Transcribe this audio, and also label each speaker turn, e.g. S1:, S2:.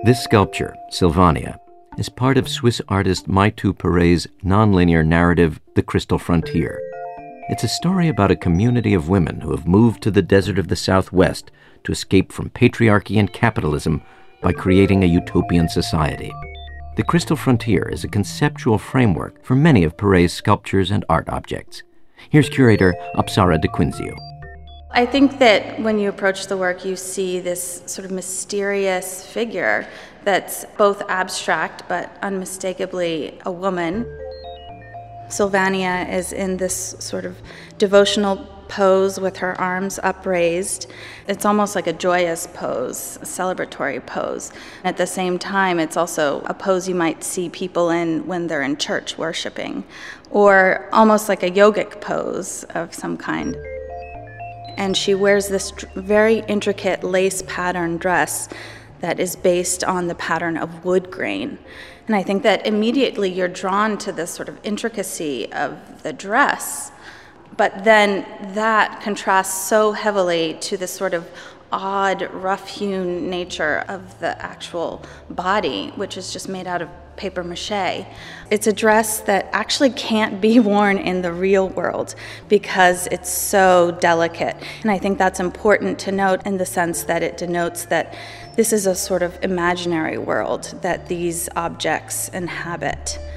S1: This sculpture, Sylvania, is part of Swiss artist Maytu Perret's nonlinear narrative, The Crystal Frontier. It's a story about a community of women who have moved to the desert of the Southwest to escape from patriarchy and capitalism by creating a utopian society. The Crystal Frontier is a conceptual framework for many of Perret's sculptures and art objects. Here's curator Apsara de Quinzio.
S2: I think that when you approach the work, you see this sort of mysterious figure that's both abstract but unmistakably a woman. Sylvania is in this sort of devotional pose with her arms upraised. It's almost like a joyous pose, a celebratory pose. At the same time, it's also a pose you might see people in when they're in church worshiping, or almost like a yogic pose of some kind. And she wears this very intricate lace pattern dress that is based on the pattern of wood grain. And I think that immediately you're drawn to this sort of intricacy of the dress, but then that contrasts so heavily to the sort of odd, rough-hewn nature of the actual body, which is just made out of paper mache. It's a dress that actually can't be worn in the real world because it's so delicate. And I think that's important to note in the sense that it denotes that this is a sort of imaginary world that these objects inhabit.